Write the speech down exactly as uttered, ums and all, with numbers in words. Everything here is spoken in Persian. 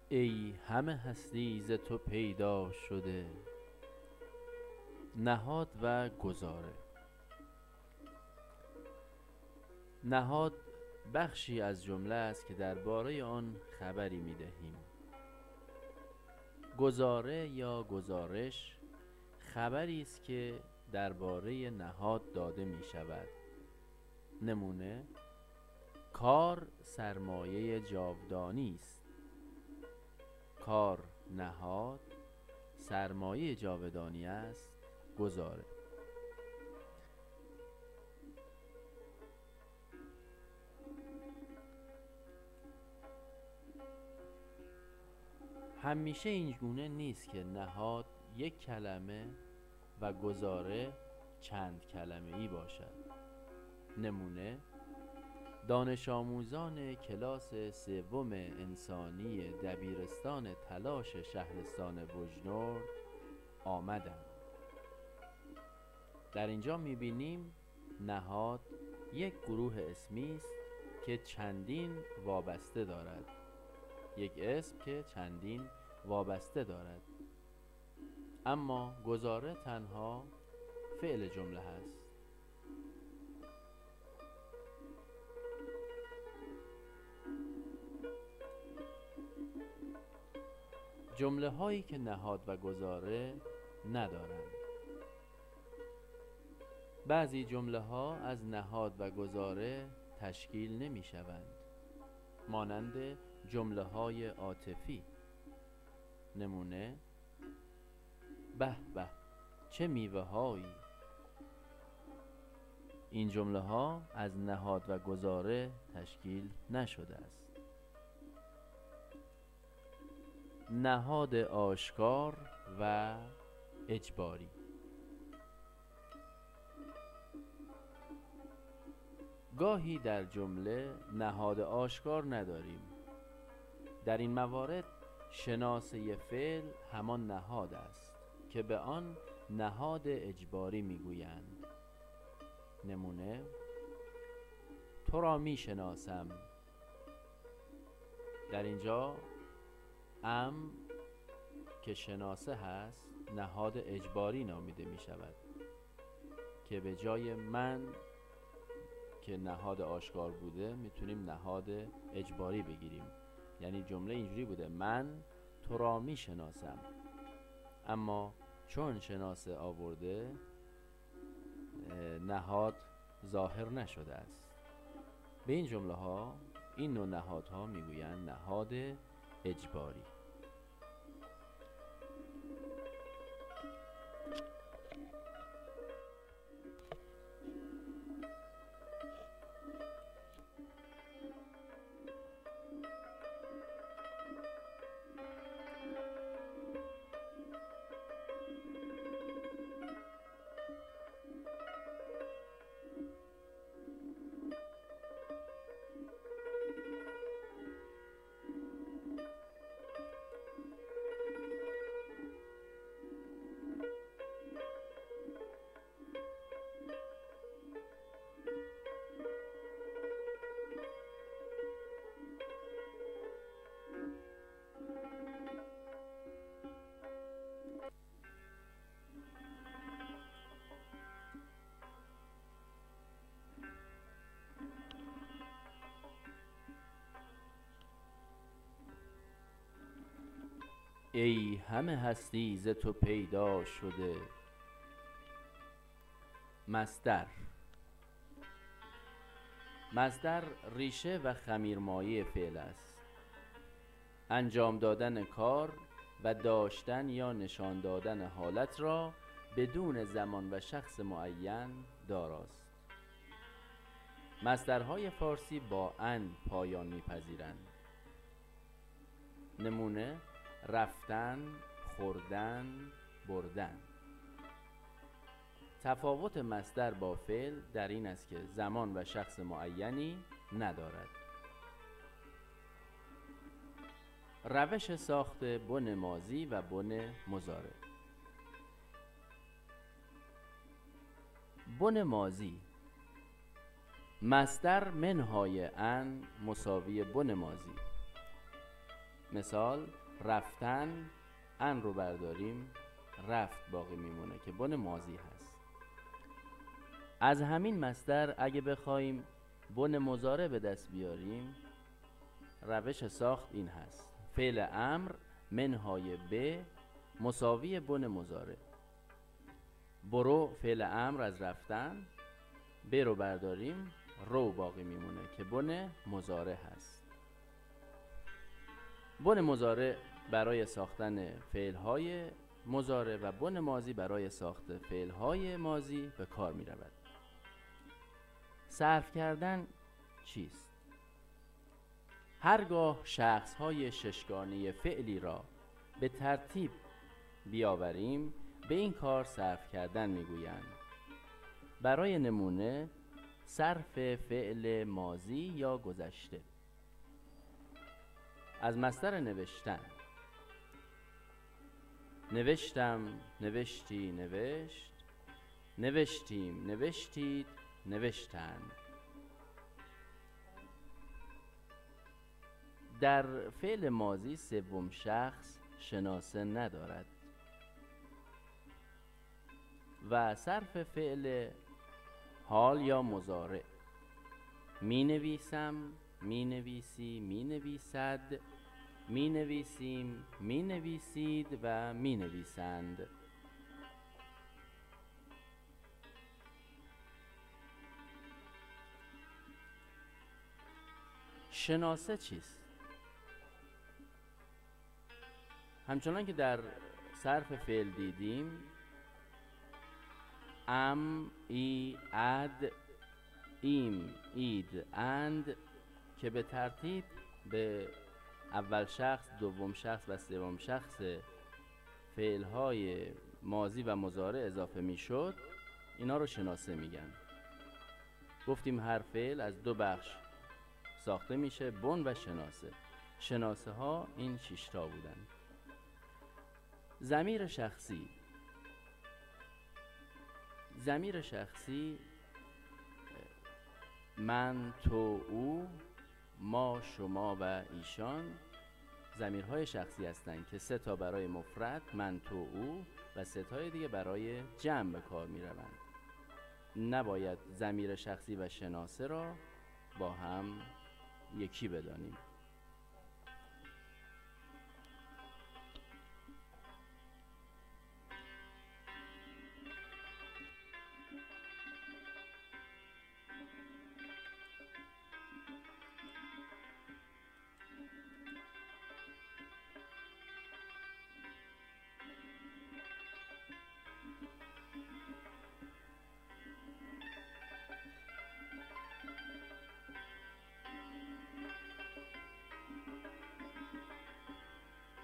ای همه هستی ز تو پیدا شده، نهاد و گذاره. نهاد بخشی از جمله است که درباره آن خبری می دهیم. گزاره یا گزارش خبری است که درباره نهاد داده می شود. نمونه: کار سرمایه جاودانی است. کار نهاد، سرمایه جاودانی است، گزاره. همیشه این گونه نیست که نهاد یک کلمه و گزاره چند کلمه ای باشد. نمونه: دانش آموزان کلاس سوم انسانی دبیرستان تلاش شهرستان بجنورد آمدند. در اینجا می‌بینیم نهاد یک گروه اسمی است که چندین وابسته دارد. یک اسم که چندین وابسته دارد. اما گزاره تنها فعل جمله هست. جمله هایی که نهاد و گزاره ندارند. بعضی جمله ها از نهاد و گزاره تشکیل نمی شوند، مانند جمله های عاطفی. نمونه: به به چه میوه هایی. این جمله ها از نهاد و گزاره تشکیل نشده است. نهاد آشکار و اجباری. گاهی در جمله نهاد آشکار نداریم. در این موارد شناسه فعل همان نهاد است که به آن نهاد اجباری میگویند. نمونه: تو را می شناسم. در اینجا ام که شناسه هست نهاد اجباری نامیده می شود که به جای من که نهاد آشکار بوده میتونیم نهاد اجباری بگیریم. یعنی جمله اینجوری بوده: من تو را می شناسم، اما چون شناسه آورده نهاد ظاهر نشده است. به این جمله ها، این نوع نهادها میگویند نهاد اجباری. ای همه هستی ز تو پیدا شده. مصدر. مصدر ریشه و خمیرمایه فعل است. انجام دادن کار و داشتن یا نشان دادن حالت را بدون زمان و شخص معین داراست. مصدرهای فارسی با ان پایان می‌پذیرند. نمونه: رفتن، خوردن، بردن. تفاوت مصدر با فعل در این است که زمان و شخص معینی ندارد. روش ساخت بن ماضی و بن مضارع. بن ماضی: مصدر منهای ان مساوی بن ماضی. مثال رفتن، ان رو برداریم رفت باقی میمونه که بن ماضی هست. از همین مصدر اگه بخوایم بن مضارع به دست بیاریم، روش ساخت این هست: فعل امر منهای به مساوی بن مضارع. برو فعل امر از رفتن، به رو برداریم رو باقی میمونه که بن مضارع هست. بن مضارع برای ساختن فعلهای مضارع و بن ماضی برای ساخت فعلهای ماضی به کار می رود. صرف کردن چیست؟ هرگاه شخصهای ششگانه فعلی را به ترتیب بیاوریم به این کار صرف کردن میگویند. برای نمونه صرف فعل ماضی یا گذشته. از مصدر نوشتن: نوشتم، نوشتی، نوشت، نوشتیم، نوشتید، نوشتند. در فعل ماضی سوم شخص شناسه ندارد و صرف فعل حال یا مضارع: می نویسم، می نویسی، می نویسد، می نویسیم، می نویسید و می نویسند. شناسه چیست؟ همچنان که در صرف فعل دیدیم، ام، ای، اد، ایم، اید، اند که به ترتیب به اول شخص، دوم شخص و سوم شخص فعلهای ماضی و مضارع اضافه می شد، اینا رو شناسه میگن. گفتیم هر فعل از دو بخش ساخته میشه: بن و شناسه. شناسه ها این شش تا بودن. ضمیر شخصی. ضمیر شخصی من، تو، او، ما، شما و ایشان ضمیرهای شخصی هستند که سه تا برای مفرد من، تو، او و سه تای دیگه برای جمع به کار می روند. نباید ضمیر شخصی و شناسه را با هم یکی بدانیم.